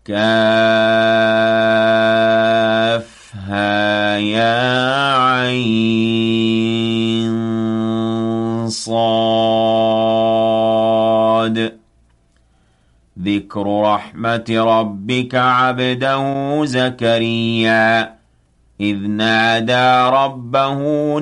كافها يا عين صاد. ذكر رحمة ربك عبده زكريا إذ نادى ربه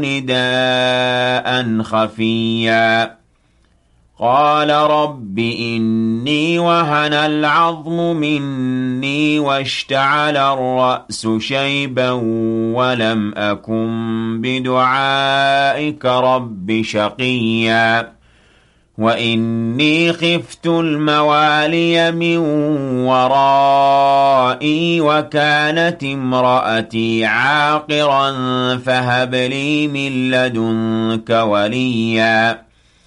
نداء خفيا قال رب إني وهن العظم مني واشتعل الرأس شيبا ولم أكن بدعائك رب شقيا وإني خفت الموالي من ورائي وكانت امرأتي عاقرا فهب لي من لدنك وليا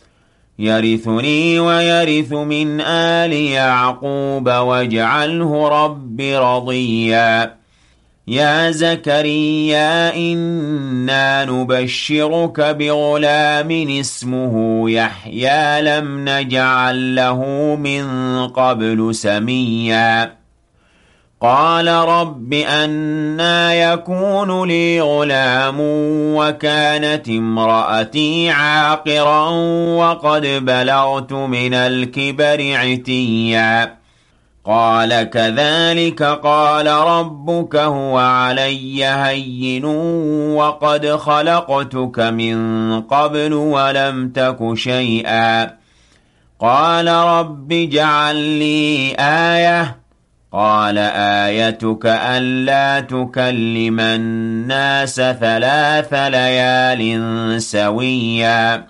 يرثني ويرث من آل يعقوب واجعله رب رضيا يا زكريا إنا نبشرك بغلام اسمه يحيى لم نجعل له من قبل سميا قال رب أنى يكون لي غلام وكانت امرأتي عاقرا وقد بلغت من الكبر عتيا قال كذلك قال ربك هو علي هين وقد خلقتك من قبل ولم تك شيئا قال رب اجعل لي آية قال آيتك ألا تكلم الناس 3 ليال سويا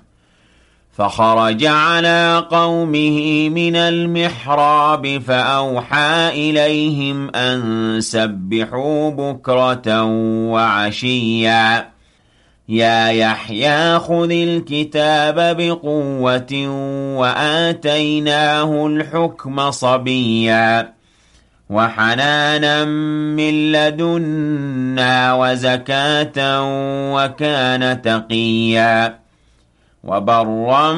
فخرج على قومه من المحراب فأوحى إليهم أن سبحوا بكرة وعشيا يا يحيى خذ الكتاب بقوة وآتيناه الحكم صبيا وحنانا من لدنا وزكاة وكان تقيا وبرا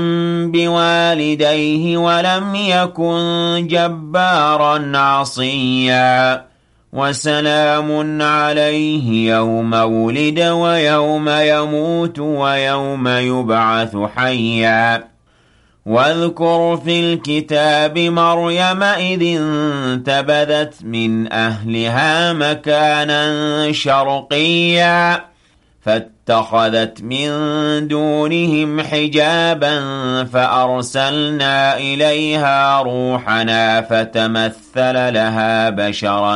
بوالديه ولم يكن جبارا عصيا وسلام عليه يوم ولد ويوم يموت ويوم يبعث حيا واذكر في الكتاب مريم إذ انتبذت من أهلها مكانا شرقيا فاتخذت من دونهم حجابا فأرسلنا إليها روحنا فتمثل لها بشرا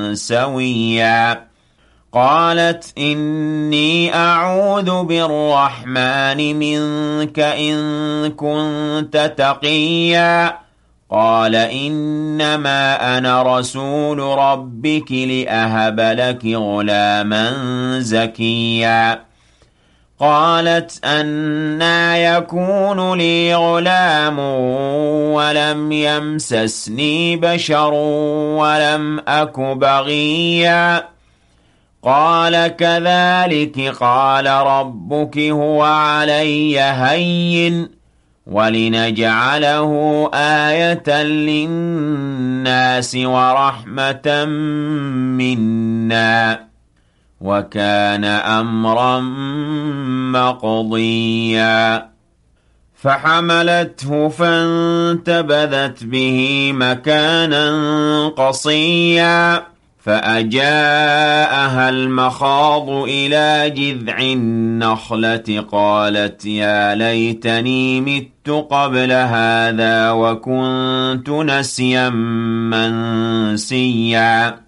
سويا قالت إني أعوذ بالرحمن منك إن كنت تقيا قال إنما أنا رسول ربك لأهب لك غلاما زكيا قالت أنى يكون لي غلام ولم يمسسني بشر ولم أك بغيا قال كذلك قال ربك هو علي هين ولنجعله آية للناس ورحمة منا وكان أمرا مقضيا فحملته فانتبذت به مكانا قصيا فأجاءها المخاض إلى جذع النخلة قالت يا ليتني مت قبل هذا وكنت نسيا منسيا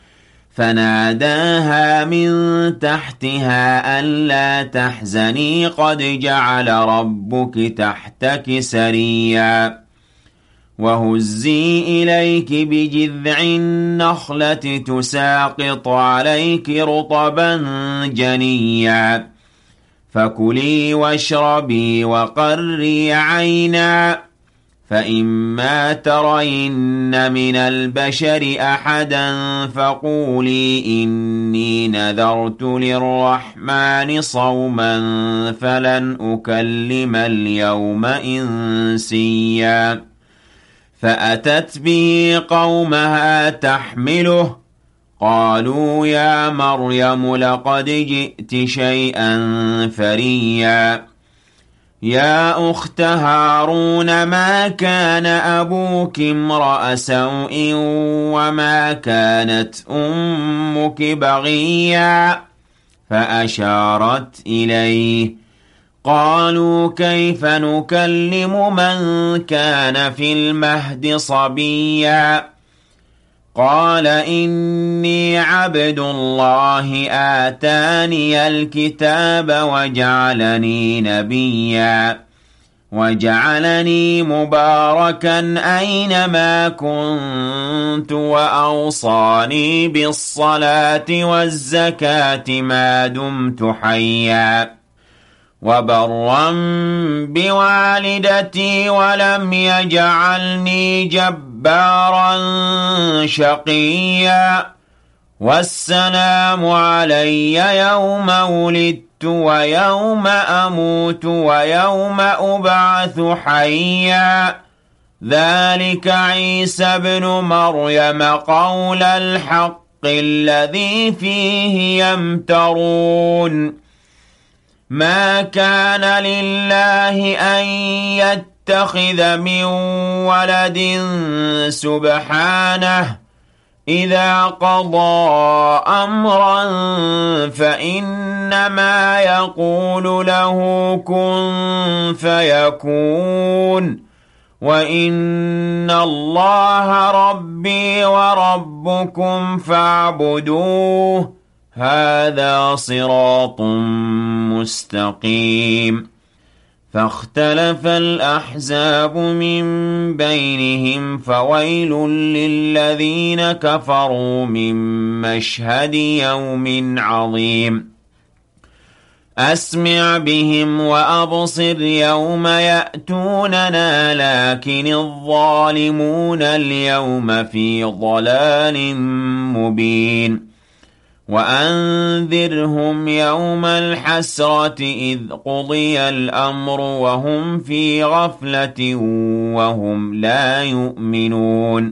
فناداها من تحتها ألا تحزني قد جعل ربك تحتك سريا وهزي إليك بجذع النخلة تساقط عليك رطبا جنيا فكلي واشربي وقري عينا فإما ترين من البشر أحدا فقولي إني نذرت للرحمن صوما فلن أكلم اليوم إنسيا فأتت به قومها تحمله قالوا يا مريم لقد جئت شيئا فريا يا أخت هارون ما كان أبوك امرأ سوء وما كانت أمك بغيا فأشارت إليه قالوا كيف نكلم من كان في المهد صبيا قال إني عبد الله آتاني الكتاب وجعلني نبيا وجعلني مباركا أينما كنت وأوصاني بالصلاة والزكاة ما دمت حيا وبرا بوالدتي ولم يجعلني جبارا شقيا والسلام علي يوم ولدت ويوم أموت ويوم أبعث حيا ذلك عيسى بن مريم قول الحق الذي فيه يمترون ما كان لله أن يتخذ من ولد سبحانه إذا قضى أمرا فإنما يقول له كن فيكون وإن الله ربي وربكم فاعبدوه هذا صراط مستقيم فاختلف الأحزاب من بينهم فويل للذين كفروا من مشهد يوم عظيم أسمع بهم وأبصر يوم يأتوننا لكن الظالمون اليوم في ضلال مبين وأنذرهم يوم الحسرة إذ قضي الأمر وهم في غفلة وهم لا يؤمنون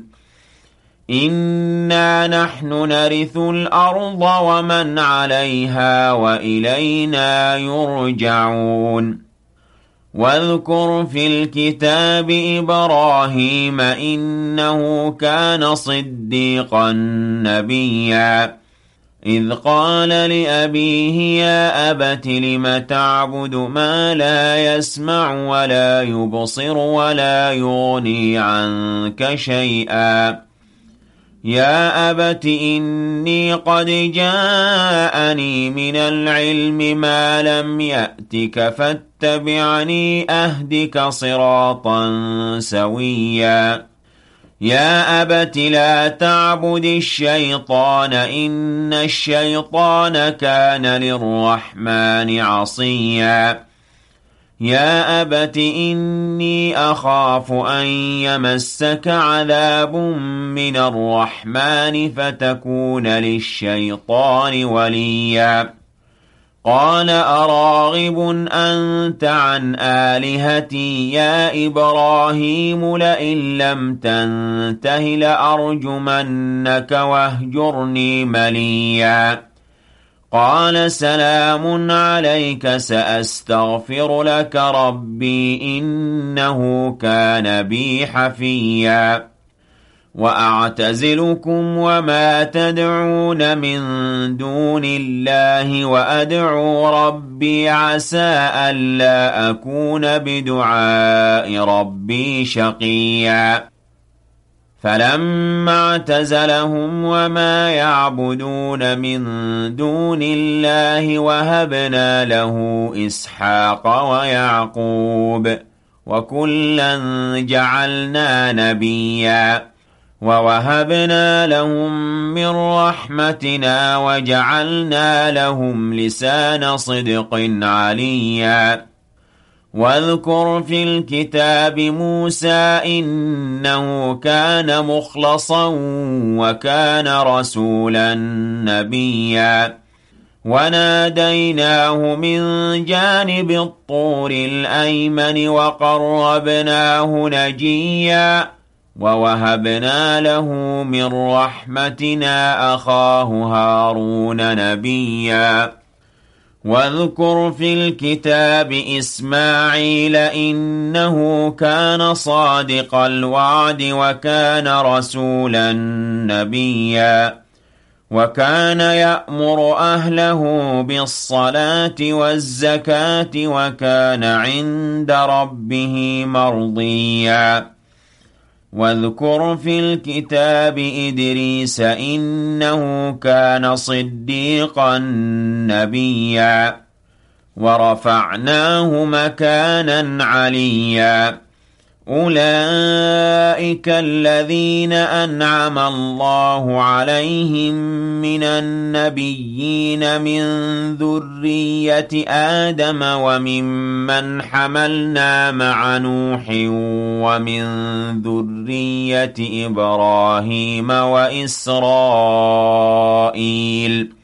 إنا نحن نرث الأرض ومن عليها وإلينا يرجعون واذكر في الكتاب إبراهيم إنه كان صديقا نبيا إذ قال لأبيه يا أبت لم تعبد ما لا يسمع ولا يبصر ولا يغني عنك شيئا يا أبت إني قد جاءني من العلم ما لم يأتك فاتبعني أهدك صراطا سويا يا أبت لا تعبد الشيطان إن الشيطان كان للرحمن عصيا يا أبت إني أخاف أن يمسك عذاب من الرحمن فتكون للشيطان وليا قال أراغب أنت عن آلهتي يا إبراهيم لئن لم تنته لأرجمنك واهجرني مليا قال سلام عليك سأستغفر لك ربي إنه كان بي حفيا وأعتزلكم وما تدعون من دون الله وأدعو ربي عسى ألا أكون بدعاء ربي شقيا فلما اعتزلهم وما يعبدون من دون الله وهبنا له إسحاق ويعقوب وكلا جعلنا نبيا ووهبنا لهم من رحمتنا وجعلنا لهم لسان صدق عليا واذكر في الكتاب موسى إنه كان مخلصا وكان رسولا نبيا وناديناه من جانب الطور الأيمن وقربناه نجيا ووهبنا له من رحمتنا أخاه هارون نبيا واذكر في الكتاب إسماعيل إنه كان صادق الوعد وكان رسولا نبيا وكان يأمر أهله بالصلاة والزكاة وكان عند ربه مرضيا واذكر في الكتاب إدريس إنه كان صديقا نبيا ورفعناه مكانا عليا أولئك الذين أنعم الله عليهم من النبيين من ذرية آدم وممن حملنا مع نوح ومن ذرية إبراهيم وإسرائيل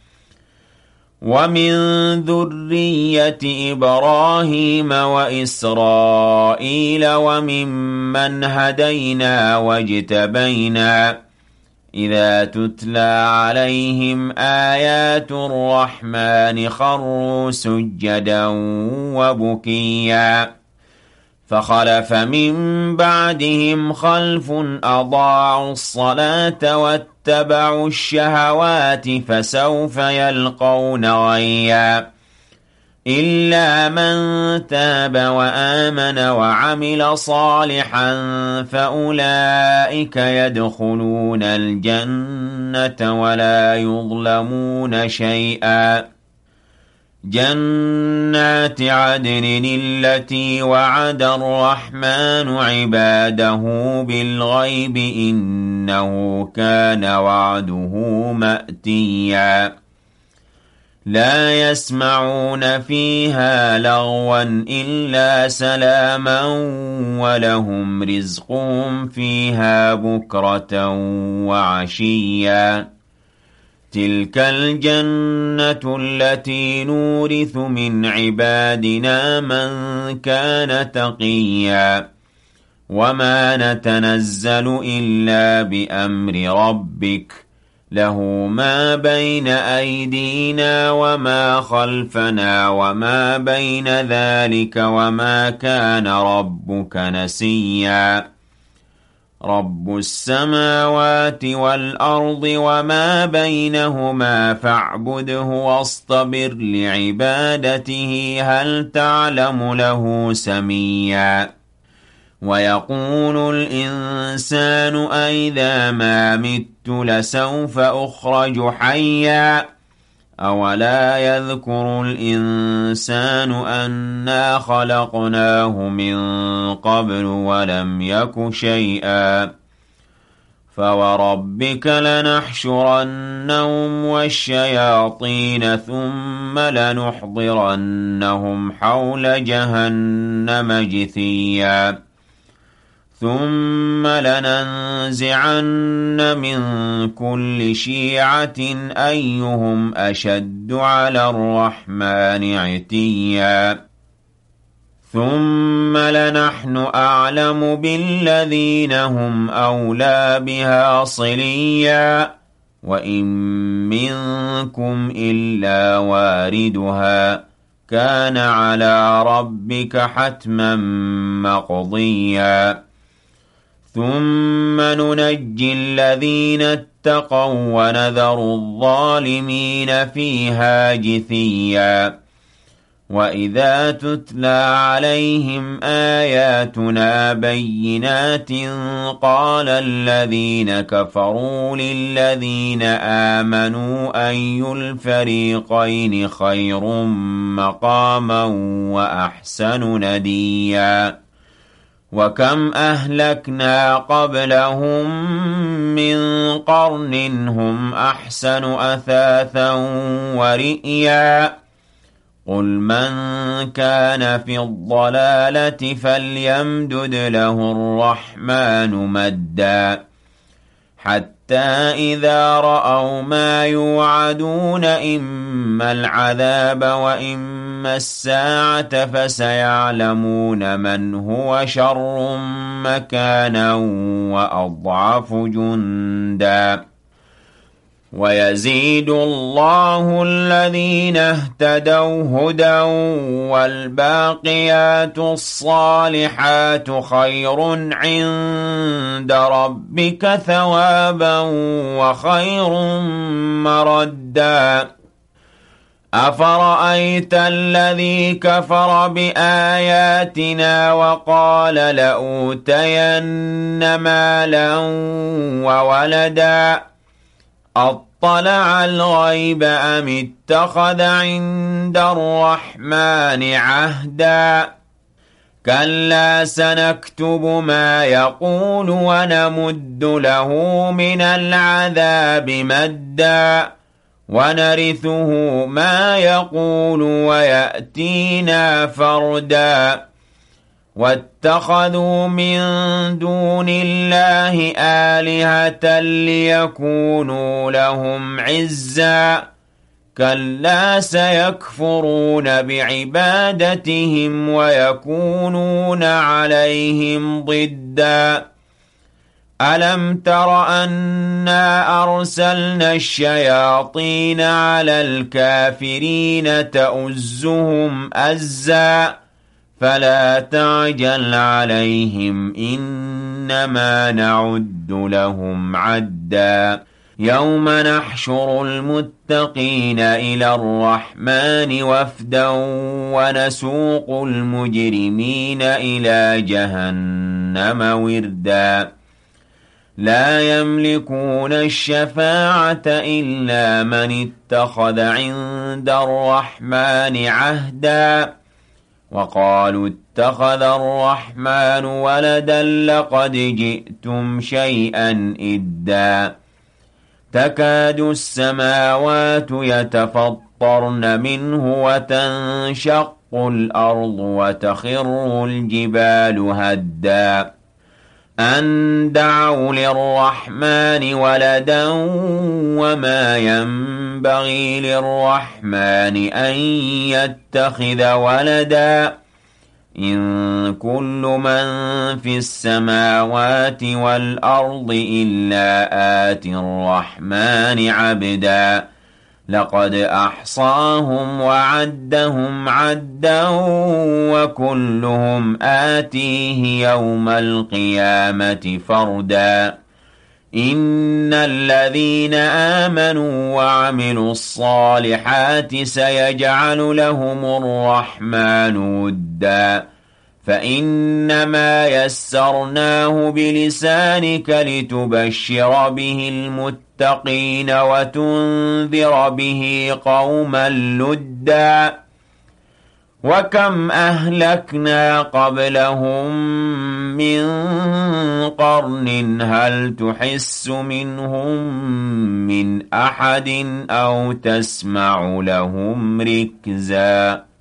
وممن هدينا واجتبينا إذا تتلى عليهم آيات الرحمن خروا سجدا وبكيا فخلف من بعدهم خلف أضاعوا الصلاة واتبعوا الشهوات فسوف يلقون غيا إلا من تاب وآمن وعمل صالحا فأولئك يدخلون الجنة ولا يظلمون شيئا جنات عدن التي وعد الرحمن عباده بالغيب إنه كان وعده مأتيا لا يسمعون فيها لغوا إلا سلاما ولهم رزقهم فيها بكرة وعشيا تلك الجنة التي نورث من عبادنا من كان تقيا وما نتنزل إلا بأمر ربك له ما بين أيدينا وما خلفنا وما بين ذلك وما كان ربك نسيا رب السماوات والأرض وما بينهما فاعبده واصطبر لعبادته هل تعلم له سميا ويقول الإنسان أئذا ما مت لسوف أخرج حيا أولا يذكر الإنسان أنا خلقناه من قبل ولم يك شيئا فوربك لنحشرنهم والشياطين ثم لنحضرنهم حول جهنم جثيا ثم لننزعن من كل شيعة أيهم أشد على الرحمن عتيا ثم لنحن أعلم بالذين هم أولى بها صليا وإن منكم إلا واردها كان على ربك حتما مقضيا ثم ننجي الذين اتقوا ونذر الظالمين فيها جثيا وإذا تتلى عليهم آياتنا بينات قال الذين كفروا للذين آمنوا أي الفريقين خير مقاما وأحسن نديا وكم أهلكنا قبلهم من قرن هم أحسن أثاثا ورئيا قل من كان في الضلالة فليمدد له الرحمن مدا حتى إذا رأوا ما يوعدون إما العذاب وإما أما الساعة فسيعلمون من هو شر مكانا وأضعف جندا ويزيد الله الذين اهتدوا هدى والباقيات الصالحات خير عند ربك ثوابا وخير مردا أفرأيت الذي كفر بآياتنا وقال لأوتين مالا وولدا أطلع الغيب أم اتخذ عند الرحمن عهدا كلا سنكتب ما يقول ونمد له من العذاب مدا ونرثه ما يقول ويأتينا فردا واتخذوا من دون الله آلهة ليكونوا لهم عزا كلا سيكفرون بعبادتهم ويكونون عليهم ضدا ألم تر أنا أرسلنا الشياطين على الكافرين تؤزهم أزا فلا تعجل عليهم إنما نعد لهم عدا يوم نحشر المتقين إلى الرحمن وفدا ونسوق المجرمين إلى جهنم وردا لا يملكون الشفاعة إلا من اتخذ عند الرحمن عهدا وقالوا اتخذ الرحمن ولدا لقد جئتم شيئا إدا تكاد السماوات يتفطرن منه وتنشق الأرض وتخر الجبال هدا أن دعوا للرحمن ولدا وما ينبغي للرحمن أن يتخذ ولدا إن كل من في السماوات والأرض إلا آتي الرحمن عبدا لقد أحصاهم وعدهم عدا وكلهم آتيه يوم القيامة فردا إن الذين آمنوا وعملوا الصالحات سيجعل لهم الرحمن ودا فإنما يسرناه بلسانك لتبشر به المتقين وتنذر به قوما لدا وكم أهلكنا قبلهم من قرن هل تحس منهم من أحد أو تسمع لهم ركزا